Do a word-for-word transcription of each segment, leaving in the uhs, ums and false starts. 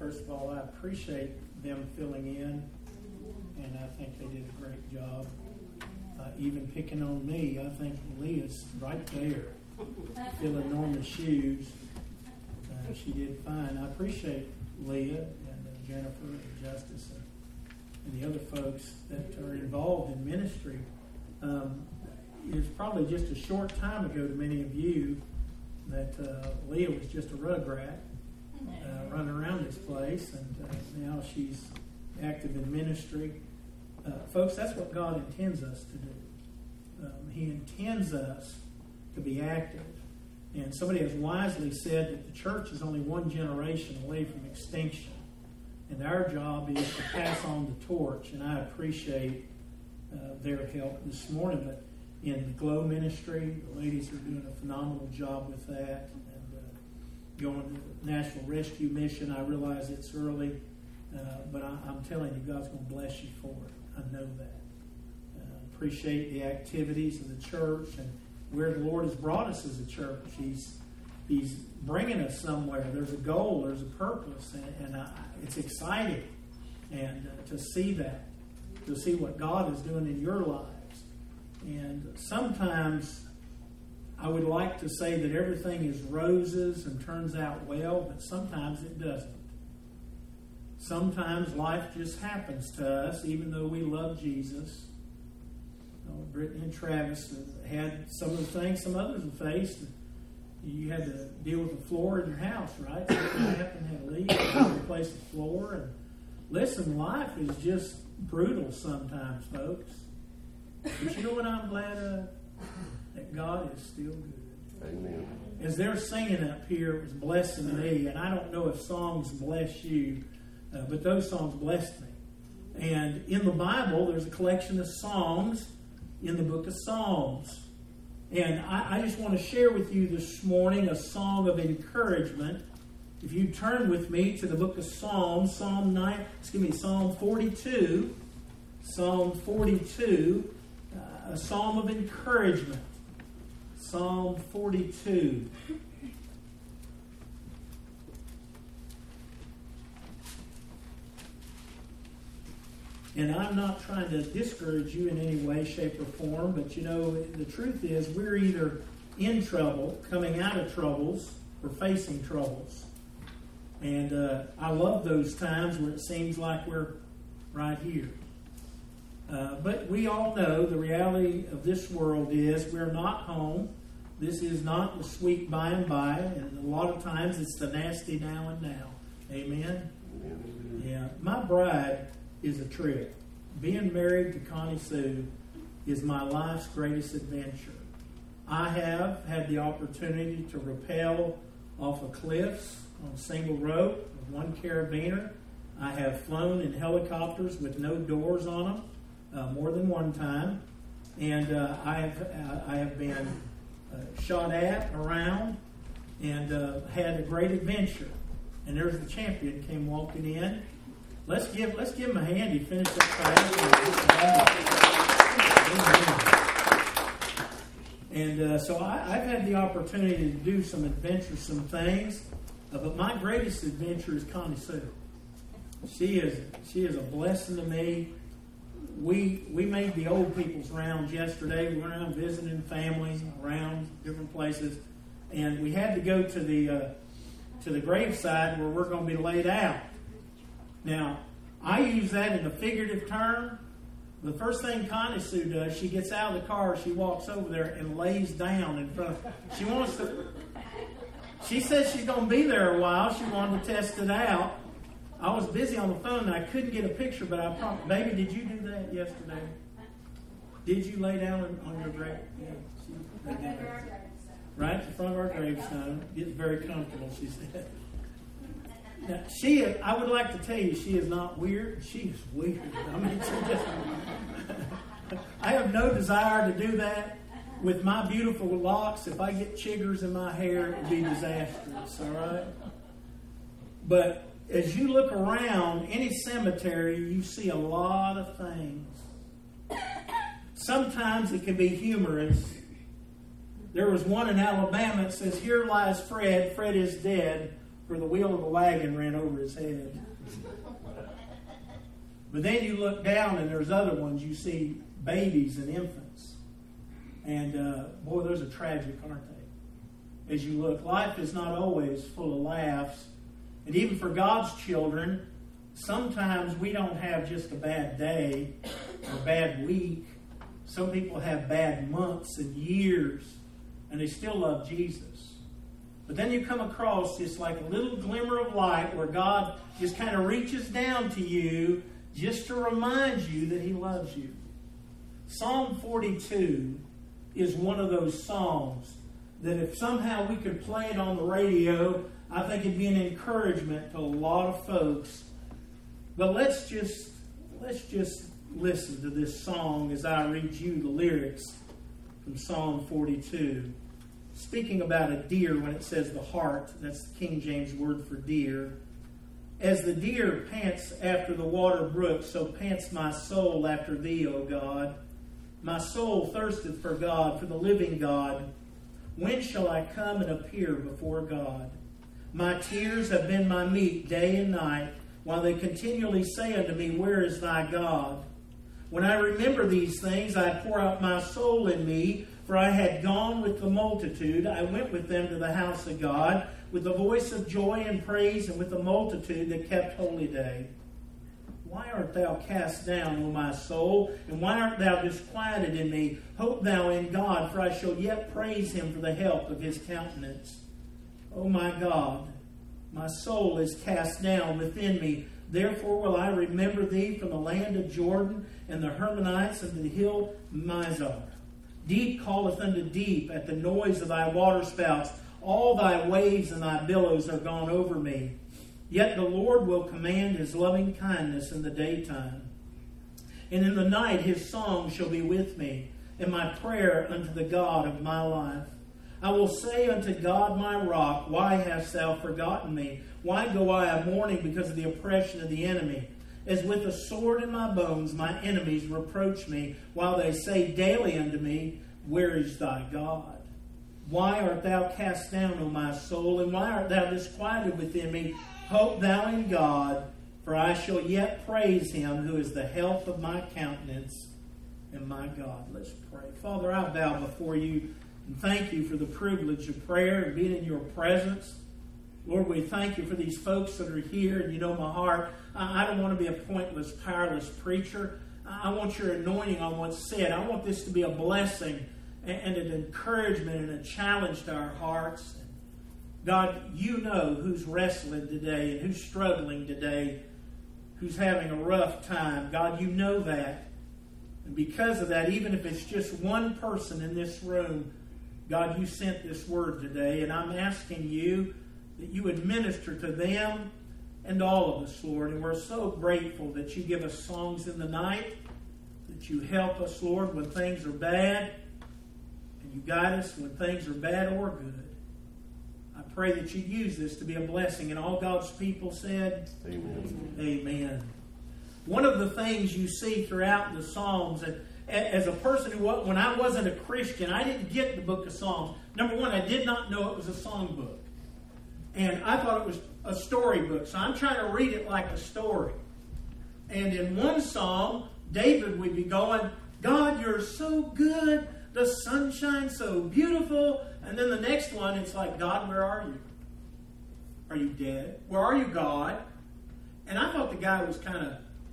First of all, I appreciate them filling in, and I think they did a great job. Uh, even picking on me, I think Leah's right there, filling Norma's shoes. Uh, she did fine. I appreciate Leah and uh, Jennifer and Justice and, and the other folks that are involved in ministry. Um, it was probably just a short time ago to many of you that uh, Leah was just a rugrat uh, running around this place, and uh, now she's active in ministry. Uh, folks, that's what God intends us to do. Um, he intends us to be active. And somebody has wisely said that the church is only one generation away from extinction. And our job is to pass on the torch. And I appreciate uh, their help this morning. But in the GLOW ministry, the ladies are doing a phenomenal job with that. And uh, going to the National Rescue Mission, I realize it's early. Uh, but I, I'm telling you, God's going to bless you for it. I know that. Uh, appreciate the activities of the church and where the Lord has brought us as a church. He's He's bringing us somewhere. There's a goal. There's a purpose. And, and I, it's exciting and uh, to see that, to see what God is doing in your lives. And sometimes I would like to say that everything is roses and turns out well, but sometimes it doesn't. Sometimes life just happens to us, even though we love Jesus. You know, Brittany and Travis had some of the things some others have faced. You had to deal with the floor in your house, right? Something happened, had to leave, had to replace the floor. And listen, life is just brutal sometimes, folks. But you know what I'm glad of? That God is still good. Amen. As they're singing up here, it was blessing me. And I don't know if songs bless you, uh, but those songs blessed me. And in the Bible, there's a collection of songs in the book of Psalms. And I, I just want to share with you this morning a song of encouragement. If you turn with me to the book of Psalms, Psalm nine, excuse me, Psalm forty-two, Psalm forty-two, uh, a psalm of encouragement. Psalm forty-two. And I'm not trying to discourage you in any way, shape, or form, but you know, the truth is we're either in trouble, coming out of troubles, or facing troubles. And uh, I love those times where it seems like we're right here. Uh, but we all know the reality of this world is we're not home. This is not the sweet by and by, and a lot of times it's the nasty now and now. Amen? Amen. Yeah. My bride is a trip. Being married to Connie Sue is my life's greatest adventure. I have had the opportunity to rappel off of cliffs on single rope with one carabiner. I have flown in helicopters with no doors on them uh, more than one time. And uh, I have uh, I have been uh, shot at, around, and uh, had a great adventure. And there's the champion came walking in. Let's give let's give him a hand. He finished up fast. And uh, so I, I've had the opportunity to do some adventuresome things, uh, but my greatest adventure is Connie Sue. She is she is a blessing to me. We we made the old people's rounds yesterday. We went around visiting families around different places, and we had to go to the uh, to the graveside where we're going to be laid out. Now, I use that in a figurative term. The first thing Connie Sue does, she gets out of the car, she walks over there and lays down in front of, she wants to, she says she's going to be there a while. She wanted to test it out. I was busy on the phone and I couldn't get a picture, but I promised, baby, did you do that yesterday? Did you lay down on your grave? Yeah, she, right in front of our gravestone. Gets very comfortable, she said. Now, she is, I would like to tell you she is not weird. She is weird. I mean, she just, I have no desire to do that. With my beautiful locks, if I get chiggers in my hair, it would be disastrous, all right? But as you look around any cemetery, you see a lot of things. Sometimes it can be humorous. There was one in Alabama that says, "Here lies Fred. Fred is dead. where the wheel of the wagon ran over his head. But then you look down and there's other ones. You see babies and infants. And uh, boy, those are tragic, aren't they? As you look, life is not always full of laughs. And even for God's children, sometimes we don't have just a bad day or a bad week. Some people have bad months and years, and they still love Jesus. But then you come across this like a little glimmer of light where God just kind of reaches down to you just to remind you that He loves you. Psalm forty-two is one of those songs that if somehow we could play it on the radio, I think it'd be an encouragement to a lot of folks. But let's just let's just listen to this song as I read you the lyrics from Psalm forty-two. Speaking about a deer when it says the heart, that's the King James word for deer. As the deer pants after the water brook, so pants my soul after thee, O God. My soul thirsteth for God, for the living God. When shall I come and appear before God? My tears have been my meat day and night, while they continually say unto me, Where is thy God? When I remember these things, I pour out my soul in me, for I had gone with the multitude. I went with them to the house of God, with the voice of joy and praise, and with the multitude that kept holy day. Why art thou cast down, O my soul? And why art thou disquieted in me? Hope thou in God, for I shall yet praise Him for the help of His countenance. O my God, my soul is cast down within me. Therefore will I remember thee from the land of Jordan, and the Hermonites and the hill Mizar. Deep calleth unto deep at the noise of thy waterspouts. All thy waves and thy billows are gone over me. Yet the Lord will command His loving kindness in the daytime. And in the night His song shall be with me, and my prayer unto the God of my life. I will say unto God my rock, Why hast thou forgotten me? Why go I a mourning because of the oppression of the enemy? As with a sword in my bones my enemies reproach me, while they say daily unto me, Where is thy God? Why art thou cast down, O my soul, and why art thou disquieted within me? Hope thou in God, for I shall yet praise Him who is the health of my countenance and my God. Let's pray. Father, I bow before you and thank you for the privilege of prayer and being in your presence. Lord, we thank you for these folks that are here, and you know my heart. I don't want to be a pointless, powerless preacher. I want your anointing on what's said. I want this to be a blessing and an encouragement and a challenge to our hearts. God, you know who's wrestling today and who's struggling today, who's having a rough time. God, you know that. And because of that, even if it's just one person in this room, God, you sent this word today, and I'm asking you that you would minister to them and all of us, Lord. And we're so grateful that you give us songs in the night, that you help us, Lord, when things are bad, and you guide us when things are bad or good. I pray that you use this to be a blessing. And all God's people said, Amen. Amen. One of the things you see throughout the Psalms, and as a person who, when I wasn't a Christian, I didn't get the book of Psalms. Number one, I did not know it was a song book. And I thought it was a storybook. So I'm trying to read it like a story. And in one psalm, David would be going, God, you're so good. The sun shines so beautiful. And then the next one, it's like, God, where are you? Are you dead? Where are you, God? And I thought the guy was kind of,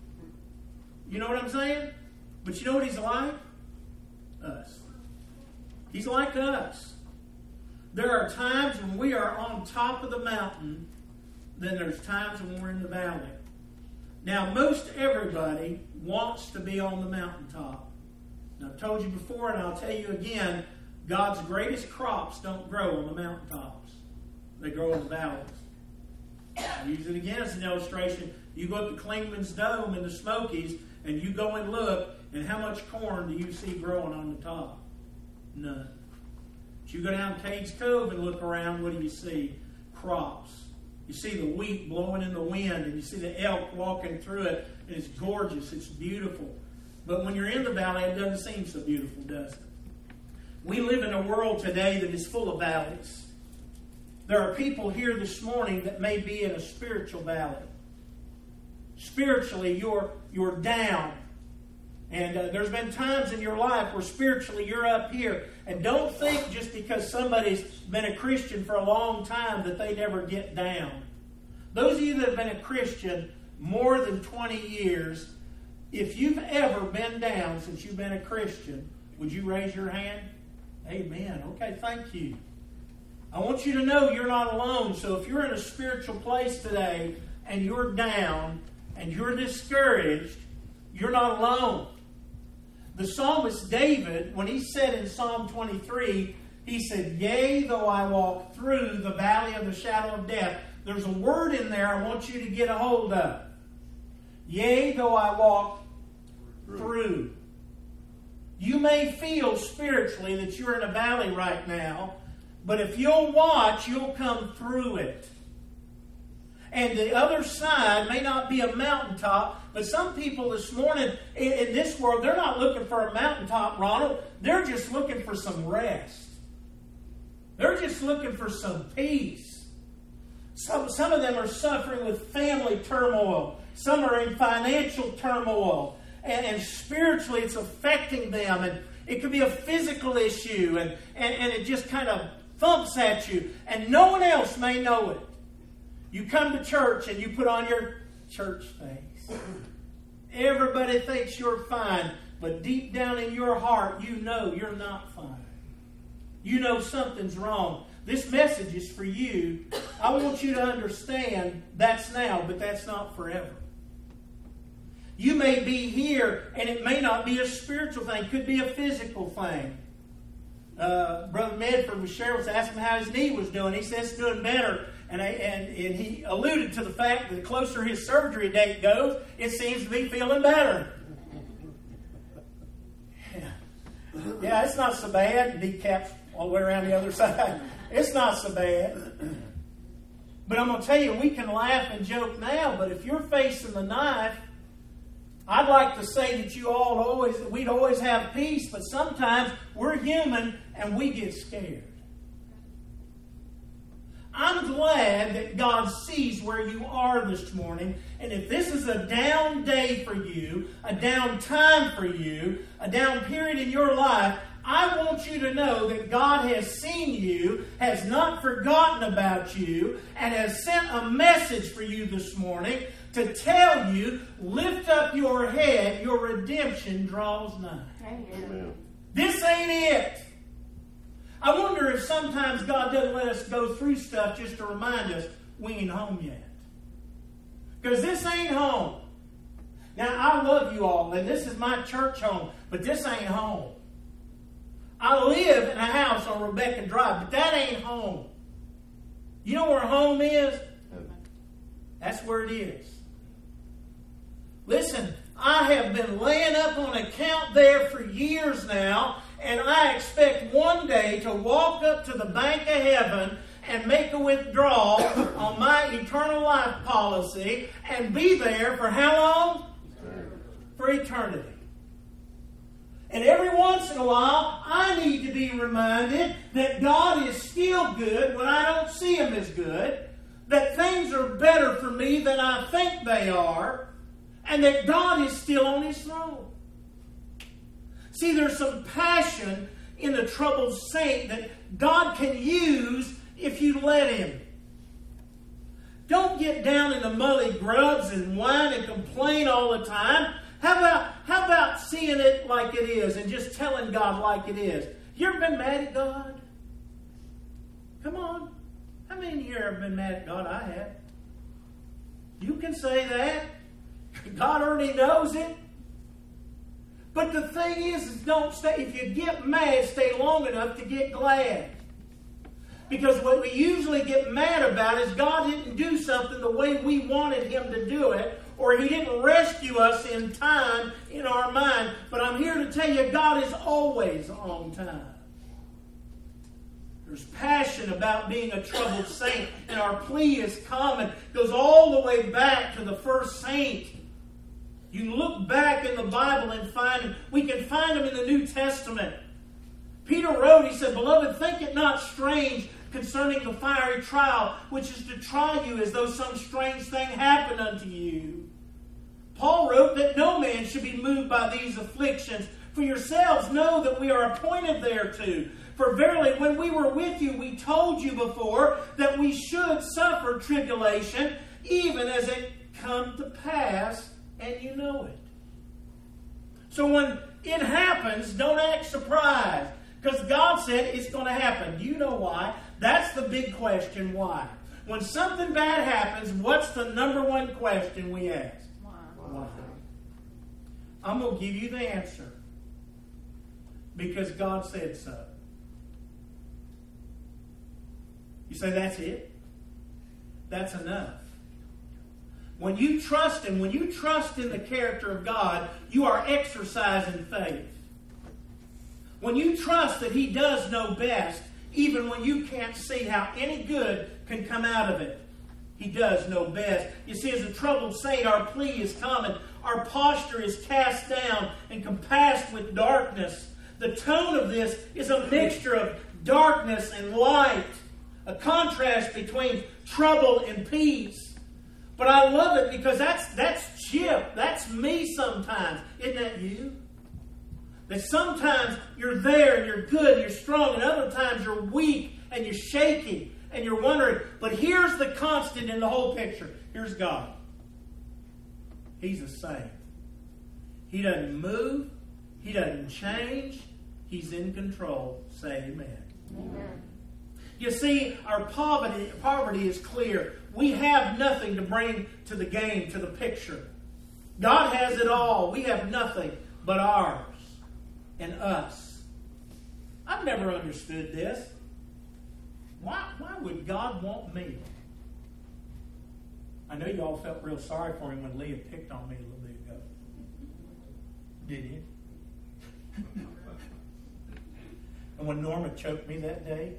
you know what I'm saying? But you know what he's like? Us. He's like us. There are times when we are on top of the mountain, then there's times when we're in the valley. Now, most everybody wants to be on the mountaintop. And I've told you before, and I'll tell you again, God's greatest crops don't grow on the mountaintops. They grow in the valleys. I'll use it again as an illustration. You go up to Klingman's Dome in the Smokies, and you go and look, and how much corn do you see growing on the top? None. But you go down Cades Cove and look around, what do you see? Crops. You see the wheat blowing in the wind, and you see the elk walking through it, and it's gorgeous, it's beautiful. But when you're in the valley, it doesn't seem so beautiful, does it? We live in a world today that is full of valleys. There are people here this morning that may be in a spiritual valley. Spiritually, you're, you're down. And uh, there's been times in your life where spiritually you're up here. And don't think just because somebody's been a Christian for a long time that they never get down. Those of you that have been a Christian more than twenty years, if you've ever been down since you've been a Christian, would you raise your hand? Amen. Okay, thank you. I want you to know you're not alone. So if you're in a spiritual place today and you're down and you're discouraged, you're not alone. The psalmist David, when he said in Psalm twenty-three, he said, "Yea, though I walk through the valley of the shadow of death." There's a word in there I want you to get a hold of. Yea, though I walk through. through. You may feel spiritually that you're in a valley right now, but if you'll watch, you'll come through it. And the other side may not be a mountaintop, but some people this morning in, in this world, they're not looking for a mountaintop, Ronald. They're just looking for some rest. They're just looking for some peace. Some, some of them are suffering with family turmoil. Some are in financial turmoil. And, and spiritually it's affecting them. And it could be a physical issue. And, and, and it just kind of thumps at you. And no one else may know it. You come to church and you put on your church face. Everybody thinks you're fine. But deep down in your heart, you know you're not fine. You know something's wrong. This message is for you. I want you to understand that's now, but that's not forever. You may be here, and it may not be a spiritual thing. It could be a physical thing. Uh, Brother Medford was sharing, was asking how his knee was doing. He says it's doing better. And, I, and, and he alluded to the fact that the closer his surgery date goes, it seems to be feeling better. Yeah, yeah it's not so bad. Kneecaps all the way around the other side. It's not so bad. But I'm going to tell you, we can laugh and joke now, but if you're facing the knife, I'd like to say that you all always, we'd always have peace, but sometimes we're human and we get scared. I'm glad that God sees where you are this morning, and if this is a down day for you, a down time for you, a down period in your life, I want you to know that God has seen you, has not forgotten about you, and has sent a message for you this morning to tell you, lift up your head, your redemption draws nigh. Amen. This ain't it. I wonder if sometimes God doesn't let us go through stuff just to remind us we ain't home yet. Because this ain't home. Now, I love you all, and this is my church home, but this ain't home. I live in a house on Rebecca Drive, but that ain't home. You know where home is? That's where it is. Listen, I have been laying up on account there for years now, and I expect one day to walk up to the bank of heaven and make a withdrawal on my eternal life policy and be there for how long? For eternity. And every once in a while, I need to be reminded that God is still good when I don't see Him as good, that things are better for me than I think they are, and that God is still on His throne. See, there's some passion in the troubled saint that God can use if you let Him. Don't get down in the muddy grubs and whine and complain all the time. How about, how about seeing it like it is and just telling God like it is? You ever been mad at God? Come on. How many here have been mad at God? I have. You can say that. God already knows it. But the thing is, is don't stay. If you get mad, stay long enough to get glad. Because what we usually get mad about is God didn't do something the way we wanted Him to do it, or He didn't rescue us in time in our mind. But I'm here to tell you, God is always on time. There's passion about being a troubled saint, and our plea is common. Goes all the way back to the first saint. You can look back in the Bible and find them. We can find them in the New Testament. Peter wrote, he said, "Beloved, think it not strange concerning the fiery trial, which is to try you as though some strange thing happened unto you. Paul wrote that no man should be moved by these afflictions. For yourselves know that we are appointed thereto. For verily, when we were with you, we told you before that we should suffer tribulation, even as it come to pass, and you know it. So when it happens, don't act surprised. Because God said it's going to happen. Do you know why? That's the big question, why? When something bad happens, what's the number one question we ask? Why? Why? I'm going to give you the answer. Because God said so. You say, that's it? That's enough. When you trust Him, when you trust in the character of God, you are exercising faith. When you trust that He does know best, even when you can't see how any good can come out of it, He does know best. You see, as a troubled saint, our plea is common. Our posture is cast down and compassed with darkness. The tone of this is a mixture of darkness and light, a contrast between trouble and peace. But I love it because that's that's Chip. That's me sometimes. Isn't that you? That sometimes you're there and you're good and you're strong, and other times you're weak and you're shaky and you're wondering. But here's the constant in the whole picture. Here's God. He's the same. He doesn't move. He doesn't change. He's in control. Say amen. Amen. You see, our poverty, poverty is clear. We have nothing to bring to the game, to the picture. God has it all. We have nothing but ours and us. I've never understood this. Why, why would God want me? I know you all felt real sorry for Him when Leah picked on me a little bit ago. Did you? And when Norma choked me that day.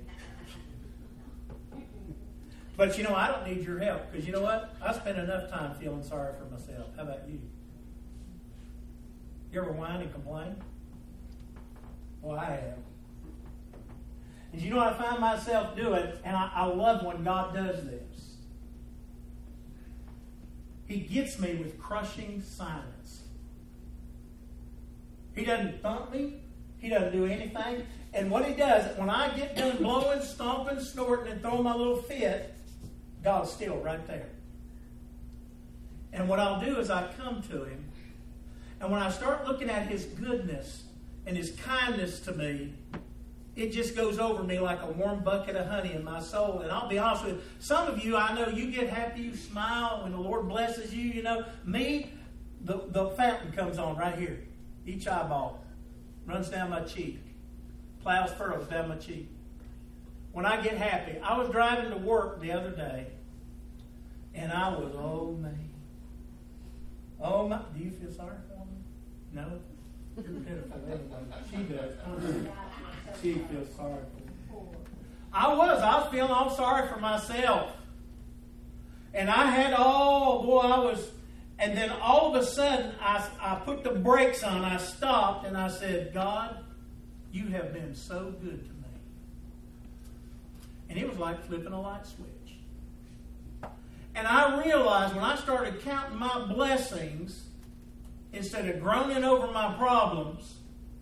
But you know, I don't need your help. Because you know what? I spend enough time feeling sorry for myself. How about you? You ever whine and complain? Well, I have. And you know what I find myself doing? And I, I love when God does this. He gets me with crushing silence. He doesn't thump me. He doesn't do anything. And what He does, when I get done blowing, stomping, snorting, and throwing my little fit, God's still right there. And what I'll do is I come to Him. And when I start looking at His goodness and His kindness to me, it just goes over me like a warm bucket of honey in my soul. And I'll be honest with you, some of you, I know you get happy, you smile when the Lord blesses you. You know, me, the, the fountain comes on right here. Each eyeball runs down my cheek. Plows furrows down my cheek. When I get happy, I was driving to work the other day, and I was, oh man. Oh my, do you feel sorry for me? No? You're pitiful anyway. She does. She feels sorry for me. I was. I was feeling all sorry for myself. And I had, oh boy, I was, and then all of a sudden, I, I put the brakes on, I stopped, and I said, God, You have been so good to me. And it was like flipping a light switch. And I realized when I started counting my blessings, instead of groaning over my problems,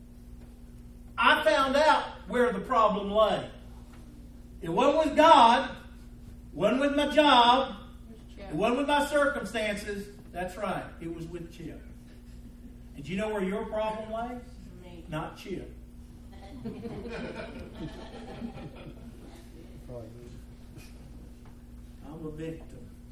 I found out where the problem lay. It wasn't with God, wasn't with my job, it wasn't with my circumstances. That's right, it was with Chip. And do you know where your problem lay? Me. Not Chip. I'm a victim.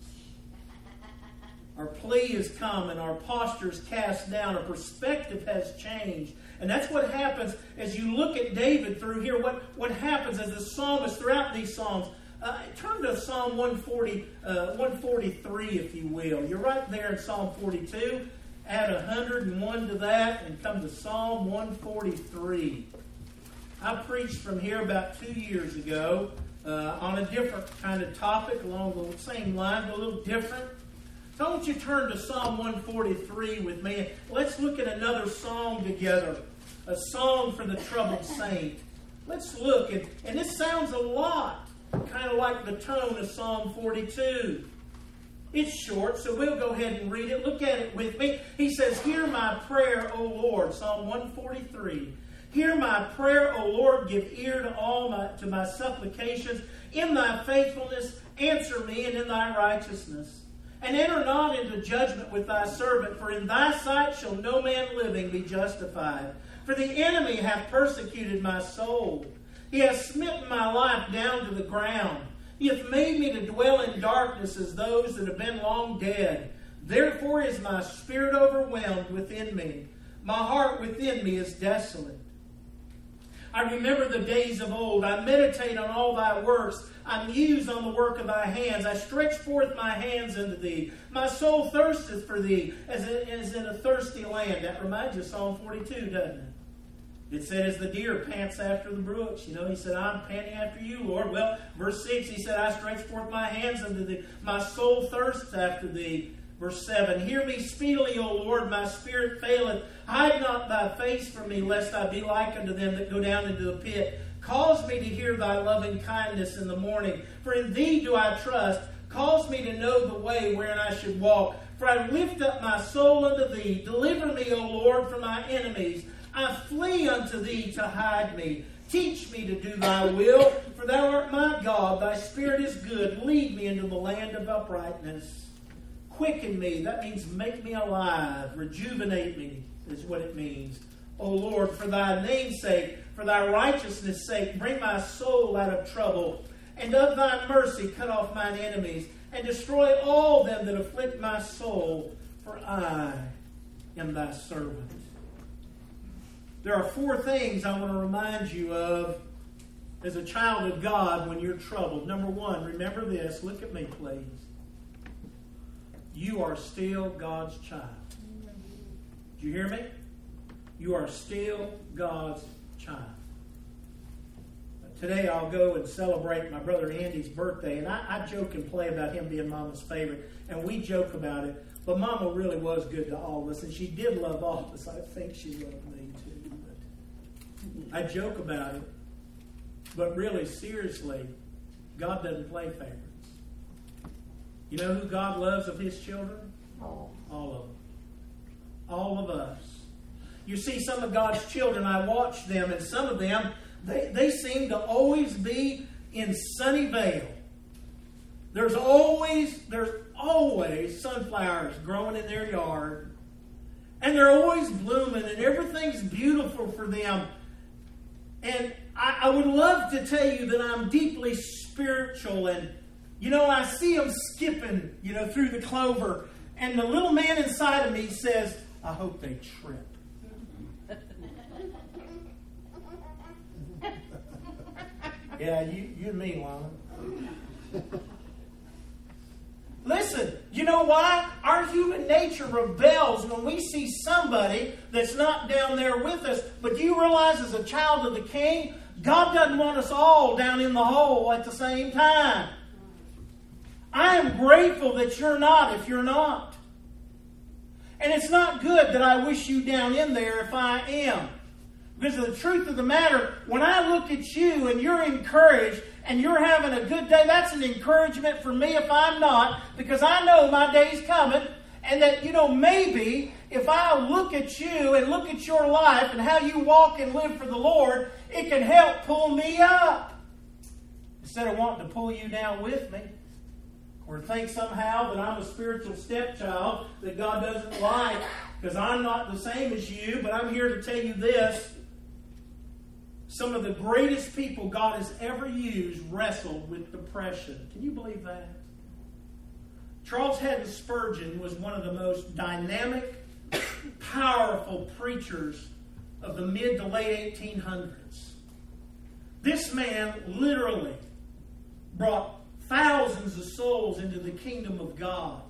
Our plea has come and our posture is cast down. Our perspective has changed. And that's what happens as you look at David through here. What, what happens as the psalmist throughout these psalms. Uh, turn to Psalm one forty, uh, one forty-three, if you will. You're right there in Psalm forty-two. Add one hundred one to that and come to Psalm one forty-three. I preached from here about two years ago uh, on a different kind of topic along the same line, but a little different. So I want you to turn to Psalm one forty-three with me. Let's look at another psalm together. A song for the troubled saint. Let's look. And, and this sounds a lot kind of like the tone of Psalm forty-two. It's short, so we'll go ahead and read it. Look at it with me. He says, hear my prayer, O Lord. Psalm one forty-three. Hear my prayer, O Lord. Give ear to all my, to my supplications. In thy faithfulness, answer me, and in thy righteousness. And enter not into judgment with thy servant, for in thy sight shall no man living be justified. For the enemy hath persecuted my soul. He hath smitten my life down to the ground. He hath made me to dwell in darkness as those that have been long dead. Therefore is my spirit overwhelmed within me. My heart within me is desolate. I remember the days of old. I meditate on all thy works. I muse on the work of thy hands. I stretch forth my hands unto thee. My soul thirsteth for thee as in, as in a thirsty land. That reminds you of Psalm forty-two, doesn't it? It said, as the deer pants after the brooks. You know, he said, I'm panting after you, Lord. Well, verse six, he said, I stretch forth my hands unto thee. My soul thirsts after thee. Verse seven, hear me speedily, O Lord, my spirit faileth. Hide not thy face from me, lest I be like unto them that go down into the pit. Cause me to hear thy loving kindness in the morning. For in thee do I trust. Cause me to know the way wherein I should walk. For I lift up my soul unto thee. Deliver me, O Lord, from my enemies. I flee unto thee to hide me. Teach me to do thy will, for thou art my God. Thy spirit is good. Lead me into the land of uprightness. Quicken me. That means make me alive. Rejuvenate me is what it means. O Lord, for thy name's sake, for thy righteousness' sake, bring my soul out of trouble. And of thy mercy cut off mine enemies, and destroy all them that afflict my soul, for I am thy servant. There are four things I want to remind you of as a child of God when you're troubled. Number one, remember this. Look at me, please. You are still God's child. Did you hear me? You are still God's child. Today I'll go and celebrate my brother Andy's birthday, and I, I joke and play about him being Mama's favorite, and we joke about it. But Mama really was good to all of us, and she did love all of us. I think she loved me too. But I joke about it, but really, seriously, God doesn't play favorites. You know who God loves of His children? All. All of them. All of us. You see, some of God's children, I watch them, and some of them, they, they seem to always be in Sunnyvale. There's always, there's always sunflowers growing in their yard. And they're always blooming, and everything's beautiful for them. And I, I would love to tell you that I'm deeply spiritual, and, you know, I see them skipping, you know, through the clover. And the little man inside of me says, I hope they trip. Yeah, you, you and me, Lana. Listen, you know why? Our human nature rebels when we see somebody that's not down there with us. But do you realize as a child of the King, God doesn't want us all down in the hole at the same time. I am grateful that you're not if you're not. And it's not good that I wish you down in there if I am. Because of the truth of the matter, when I look at you and you're encouraged and you're having a good day, that's an encouragement for me if I'm not, because I know my day's coming, and that, you know, maybe if I look at you and look at your life and how you walk and live for the Lord, it can help pull me up instead of wanting to pull you down with me. Or think somehow that I'm a spiritual stepchild that God doesn't like because I'm not the same as you, but I'm here to tell you this. Some of the greatest people God has ever used wrestled with depression. Can you believe that? Charles Haddon Spurgeon was one of the most dynamic, powerful preachers of the mid to late eighteen hundreds. This man literally brought thousands of souls into the kingdom of God.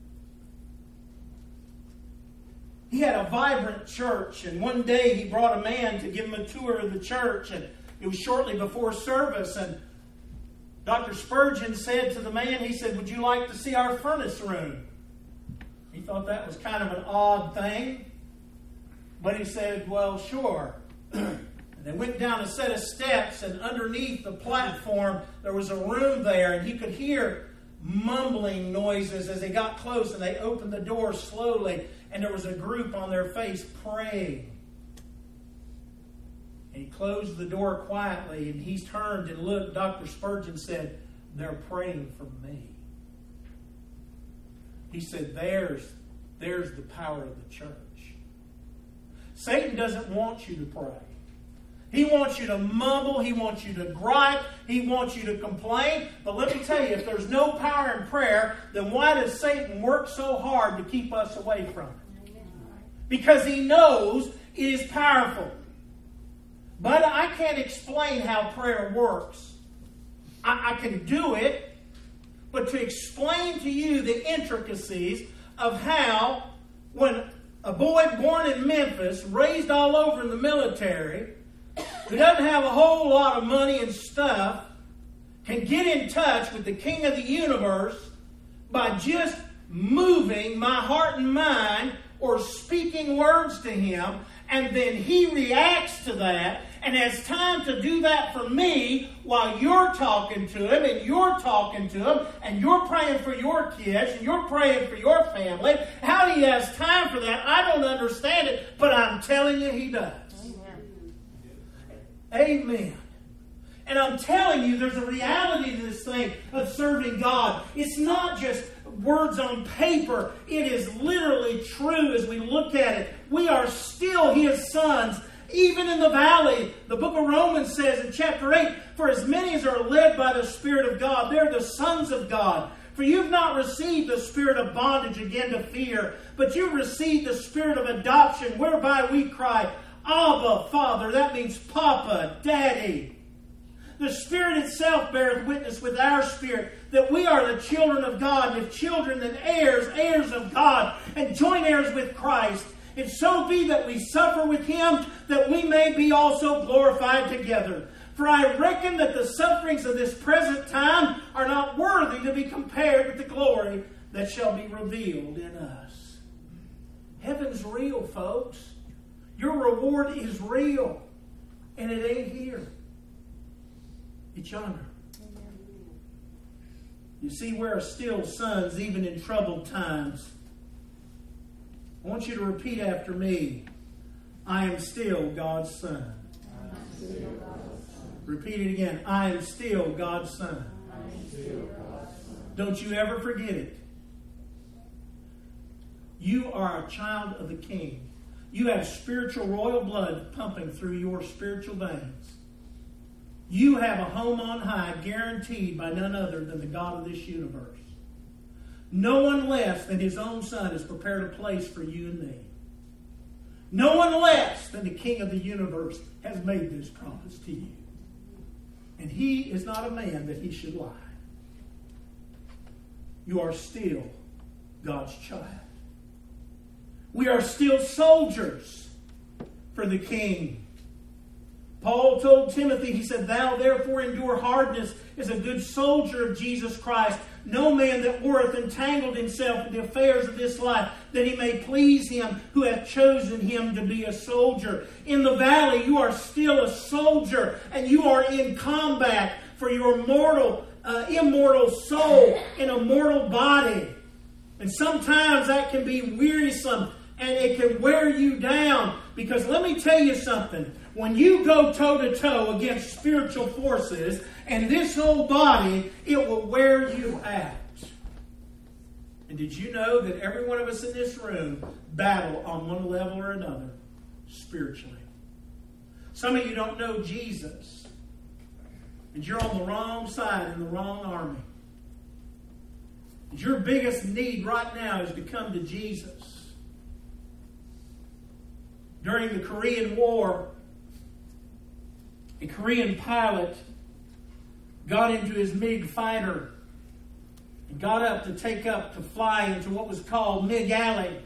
He had a vibrant church, and one day he brought a man to give him a tour of the church, and it was shortly before service, and Doctor Spurgeon said to the man, he said, would you like to see our furnace room? He thought that was kind of an odd thing, but he said, well, sure. And They went down a set of steps, and underneath the platform, there was a room there, and he could hear mumbling noises as they got close, and they opened the door slowly, and there was a group on their face praying. And he closed the door quietly, and he turned and looked. Doctor Spurgeon said, "They're praying for me." He said, there's, there's the power of the church. Satan doesn't want you to pray. He wants you to mumble. He wants you to gripe. He wants you to complain. But let me tell you, if there's no power in prayer, then why does Satan work so hard to keep us away from it? Because he knows it is powerful. But I can't explain how prayer works. I, I can do it, but to explain to you the intricacies of how, when a boy born in Memphis, raised all over in the military, who doesn't have a whole lot of money and stuff, can get in touch with the King of the universe by just moving my heart and mind or speaking words to him, and then he reacts to that and has time to do that for me while you're talking to him and you're talking to him and you're praying for your kids and you're praying for your family. How he has time for that, I don't understand it, but I'm telling you he does. Amen. And I'm telling you, there's a reality to this thing of serving God. It's not just words on paper. It is literally true as we look at it. We are still His sons, even in the valley. The book of Romans says in chapter eight, "For as many as are led by the Spirit of God, they're the sons of God. For you've not received the spirit of bondage again to fear, but you've received the spirit of adoption, whereby we cry, Abba, Father." That means Papa, Daddy. The Spirit itself beareth witness with our spirit that we are the children of God, and if children, then heirs, heirs of God, and joint heirs with Christ. If so be that we suffer with Him, that we may be also glorified together. For I reckon that the sufferings of this present time are not worthy to be compared with the glory that shall be revealed in us. Heaven's real, folks. Your reward is real. And it ain't here. It's yonder. You see, we're still sons even in troubled times. I want you to repeat after me. I am still God's son. Still God's son. Repeat it again. I am still God's son. Still God's son. Don't you ever forget it. You are a child of the King. You have spiritual royal blood pumping through your spiritual veins. You have a home on high guaranteed by none other than the God of this universe. No one less than His own Son has prepared a place for you and me. No one less than the King of the universe has made this promise to you. And He is not a man that He should lie. You are still God's child. We are still soldiers for the King. Paul told Timothy, he said, "Thou therefore endure hardness as a good soldier of Jesus Christ. No man that warreth entangled himself in the affairs of this life, that he may please Him who hath chosen him to be a soldier." In the valley, you are still a soldier, and you are in combat for your mortal, uh, immortal soul in a mortal body. And sometimes that can be wearisome, and it can wear you down. Because let me tell you something. When you go toe-to-toe against spiritual forces and this whole body, it will wear you out. And did you know that every one of us in this room battle on one level or another spiritually? Some of you don't know Jesus. And you're on the wrong side in the wrong army. And your biggest need right now is to come to Jesus. During the Korean War, a Korean pilot got into his MiG fighter and got up to take up to fly into what was called MiG Alley.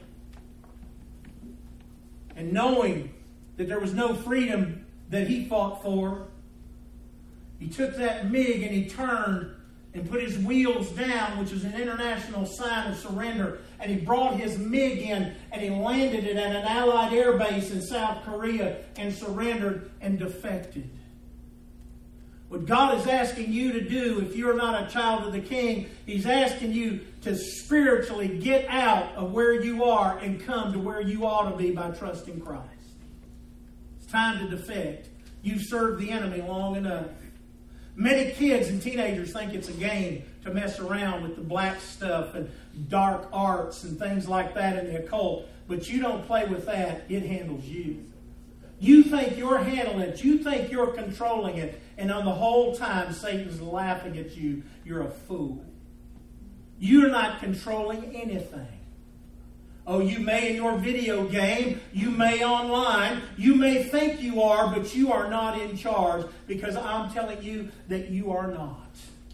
And knowing that there was no freedom that he fought for, he took that MiG and he turned and put his wheels down, which is an international sign of surrender. And he brought his MiG in and he landed it at an Allied air base in South Korea and surrendered and defected. What God is asking you to do, if you're not a child of the King, He's asking you to spiritually get out of where you are and come to where you ought to be by trusting Christ. It's time to defect. You've served the enemy long enough. Many kids and teenagers think it's a game to mess around with the black stuff and dark arts and things like that in the occult. But you don't play with that. It handles you. You think you're handling it. You think you're controlling it. And on the whole time, Satan's laughing at you. You're a fool. You're not controlling anything. Oh, you may in your video game, you may online, you may think you are, but you are not in charge, because I'm telling you that you are not.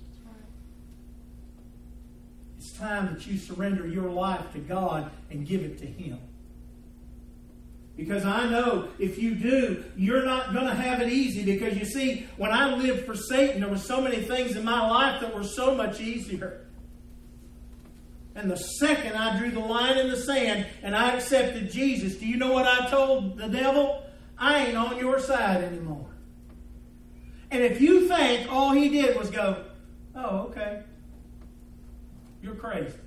It's time that you surrender your life to God and give it to Him. Because I know if you do, you're not going to have it easy. Because you see, when I lived for Satan, there were so many things in my life that were so much easier. And the second I drew the line in the sand and I accepted Jesus, do you know what I told the devil? I ain't on your side anymore. And if you think all he did was go, oh, okay, you're crazy.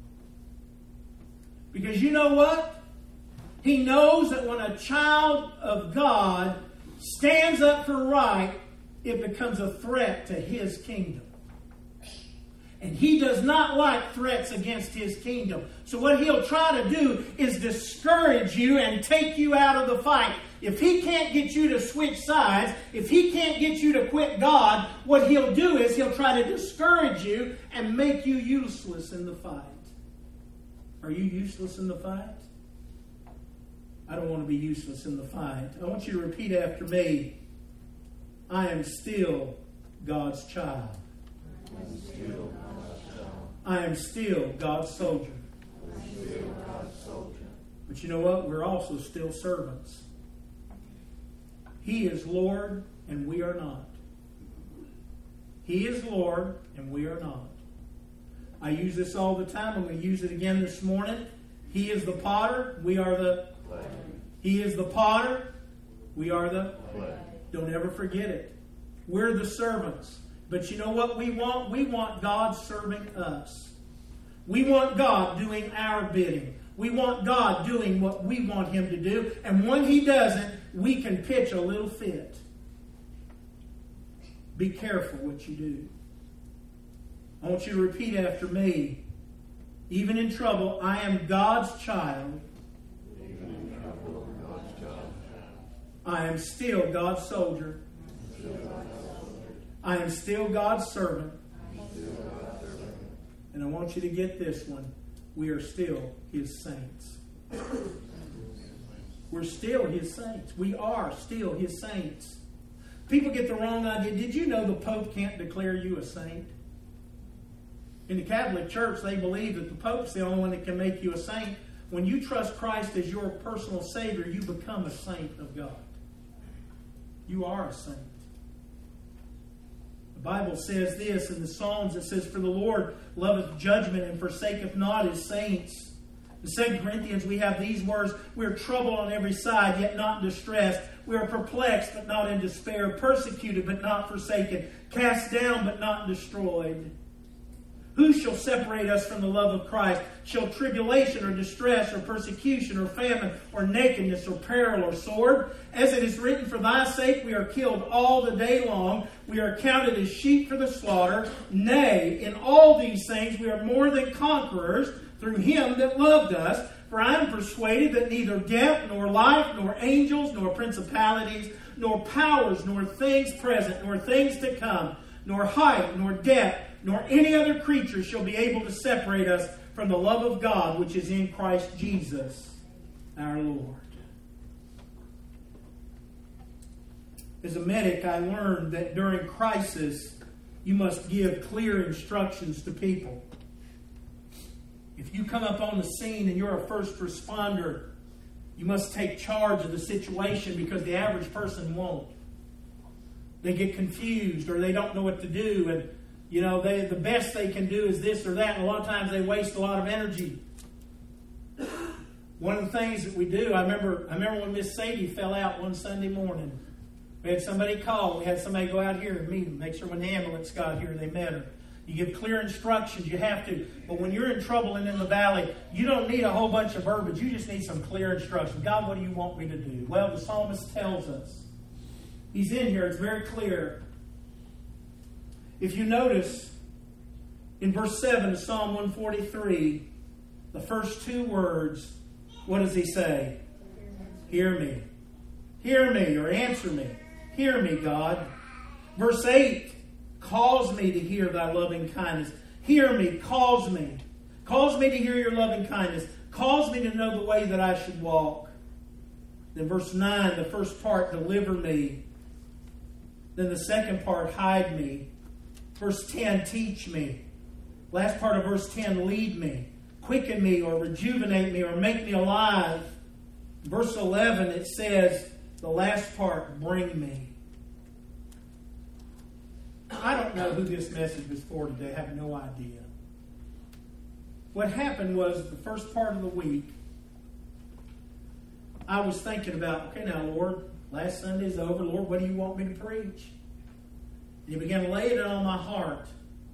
Because you know what? He knows that when a child of God stands up for right, it becomes a threat to His kingdom. And He does not like threats against His kingdom. So what He'll try to do is discourage you and take you out of the fight. If He can't get you to switch sides, if He can't get you to quit God, what He'll do is He'll try to discourage you and make you useless in the fight. Are you useless in the fight? I don't want to be useless in the fight. I want you to repeat after me. I am still God's child. I am still God's child. I am still God's soldier. I am still God's soldier. But you know what? We're also still servants. He is Lord and we are not. He is Lord and we are not. I use this all the time. I'm going to use it again this morning. He is the potter. We are the clay. He is the potter. We are the clay. Don't ever forget it. We're the servants. But you know what we want? We want God serving us. We want God doing our bidding. We want God doing what we want Him to do. And when He doesn't, we can pitch a little fit. Be careful what you do. I want you to repeat after me. Even in trouble, I am God's child. Even in trouble, God's child. I am still God's soldier. I am still God's servant. And I want you to get this one. We are still His saints. We're still His saints. We are still His saints. People get the wrong idea. Did you know the Pope can't declare you a saint? In the Catholic Church, they believe that the Pope's the only one that can make you a saint. When you trust Christ as your personal Savior, you become a saint of God. You are a saint. The Bible says this in the Psalms. It says, for the Lord loveth judgment and forsaketh not His saints. In Second Corinthians, we have these words. We are troubled on every side, yet not distressed. We are perplexed, but not in despair. Persecuted, but not forsaken. Cast down, but not destroyed. Who shall separate us from the love of Christ? Shall tribulation or distress or persecution or famine or nakedness or peril or sword? As it is written, for thy sake we are killed all the day long. We are counted as sheep for the slaughter. Nay, in all these things we are more than conquerors through Him that loved us. For I am persuaded that neither death, nor life, nor angels, nor principalities, nor powers, nor things present, nor things to come, nor height, nor depth, nor any other creature shall be able to separate us from the love of God which is in Christ Jesus our Lord. As a medic, I learned that during crisis, you must give clear instructions to people. If you come up on the scene and you're a first responder, you must take charge of the situation, because the average person won't. They get confused or they don't know what to do. And You know, they the best they can do is this or that, and a lot of times they waste a lot of energy. One of the things that we do, I remember I remember when Miss Sadie fell out one Sunday morning. We had somebody call. We had somebody go out here and meet them. Make sure when the ambulance got here, they met her. You give clear instructions. You have to. But when you're in trouble and in the valley, you don't need a whole bunch of verbiage. You just need some clear instructions. God, what do you want me to do? Well, the psalmist tells us. He's in here. It's very clear. If you notice, in verse seven of Psalm one forty-three, the first two words, what does he say? Hear me. Hear me, or answer me. Hear me, God. Verse eight calls me to hear thy loving kindness. Hear me, calls me. Calls me to hear your loving kindness. Calls me to know the way that I should walk. Then verse nine, the first part, deliver me. Then the second part, hide me. Verse ten, teach me. Last part of verse ten, lead me. Quicken me or rejuvenate me or make me alive. Verse eleven, it says, the last part, bring me. I don't know who this message was for today. I have no idea. What happened was the first part of the week, I was thinking about, okay, now, Lord, last Sunday's over. Lord, what do you want me to preach? And He began laying it on my heart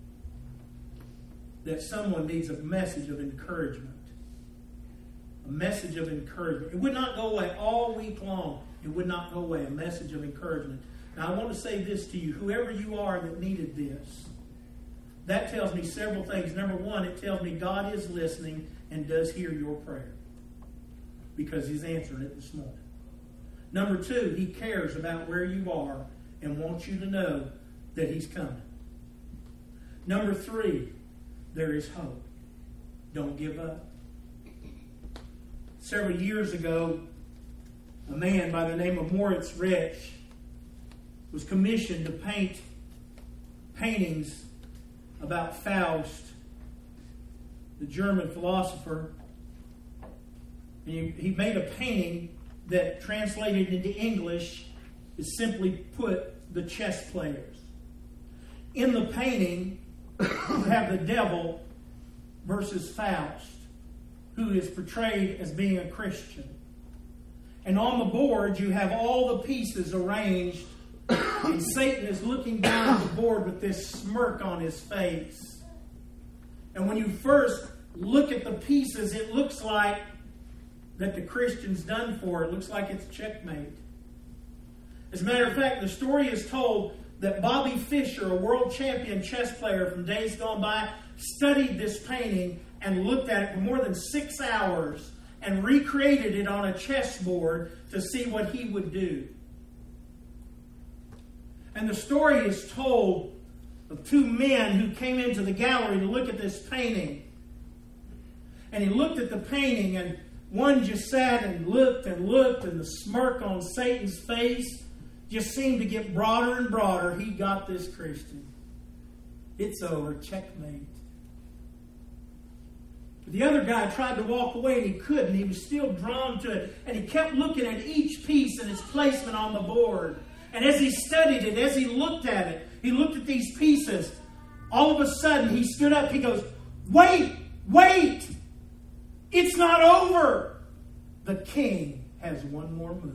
that someone needs a message of encouragement. A message of encouragement. It would not go away all week long. It would not go away. A message of encouragement. Now, I want to say this to you. Whoever you are that needed this, that tells me several things. Number one, it tells me God is listening and does hear your prayer because He's answering it this morning. Number two, He cares about where you are and wants you to know that He's coming. Number three, there is hope. Don't give up. Several years ago, a man by the name of Moritz Rich was commissioned to paint paintings about Faust, the German philosopher. And he, he made a painting that translated into English is simply put, the chess players. In the painting, you have the devil versus Faust, who is portrayed as being a Christian. And on the board, you have all the pieces arranged, and Satan is looking down at the board with this smirk on his face. And when you first look at the pieces, it looks like that the Christian's done for. It looks like it's checkmate. As a matter of fact, the story is told that Bobby Fischer, a world champion chess player from days gone by, studied this painting and looked at it for more than six hours and recreated it on a chessboard to see what he would do. And the story is told of two men who came into the gallery to look at this painting. And he looked at the painting, and one just sat and looked and looked, and the smirk on Satan's face just seemed to get broader and broader. He got this Christian. It's over. Checkmate. But the other guy tried to walk away, and he couldn't. He was still drawn to it. And he kept looking at each piece and its placement on the board. And as he studied it, as he looked at it, he looked at these pieces. All of a sudden, he stood up. He goes, wait, wait. It's not over. The king has one more move.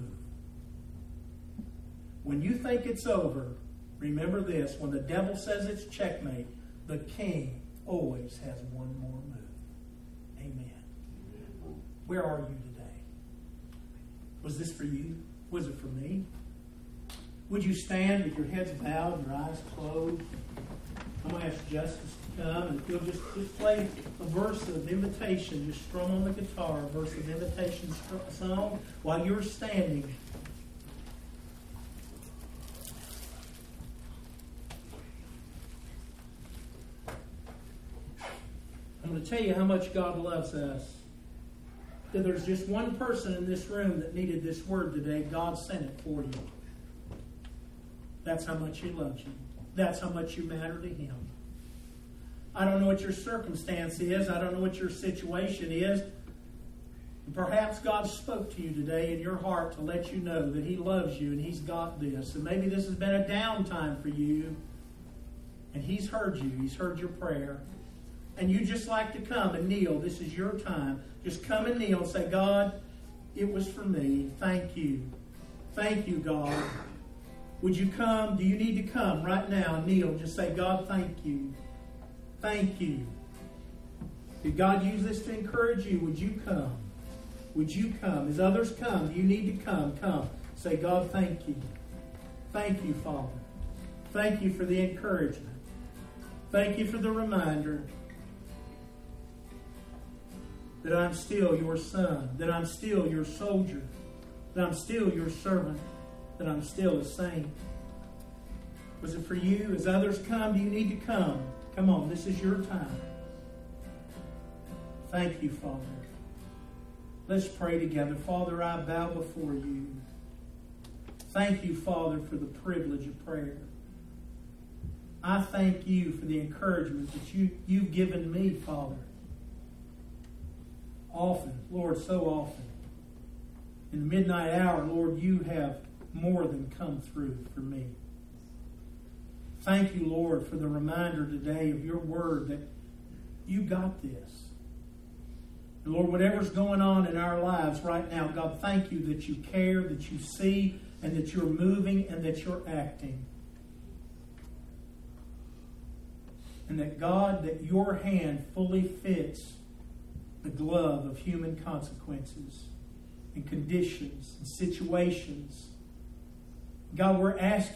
When you think it's over, remember this. When the devil says it's checkmate, the king always has one more move. Amen. Where are you today? Was this for you? Was it for me? Would you stand with your heads bowed and your eyes closed? I'm going to ask Justice to come, and if you'll just, just play a verse of invitation, just strum on the guitar, a verse of invitation song while you're standing. I'm going to tell you how much God loves us. That there's just one person in this room that needed this word today. God sent it for you. That's how much He loves you. That's how much you matter to Him. I don't know what your circumstance is. I don't know what your situation is. Perhaps God spoke to you today in your heart to let you know that He loves you and He's got this. And maybe this has been a downtime for you. And He's heard you. He's heard your prayer. And you just like to come and kneel. This is your time. Just come and kneel and say, God, it was for me. Thank you. Thank you, God. Would you come? Do you need to come right now and kneel? Just say, God, thank you. Thank you. Did God use this to encourage you? Would you come? Would you come? As others come, you need to come. Come. Say, God, thank you. Thank you, Father. Thank you for the encouragement. Thank you for the reminder that I'm still your son, that I'm still your soldier, that I'm still your servant, that I'm still a saint. Was it for you? As others come, do you need to come? Come on, this is your time. Thank you, Father. Let's pray together. Father, I bow before you. Thank you, Father, for the privilege of prayer. I thank you for the encouragement that you, you've given me, Father. Often, Lord, so often. In the midnight hour, Lord, you have more than come through for me. Thank you, Lord, for the reminder today of your word that you got this. And Lord, whatever's going on in our lives right now, God, thank you that you care, that you see, and that you're moving and that you're acting. And that, God, that your hand fully fits the glove of human consequences and conditions and situations. God, we're asking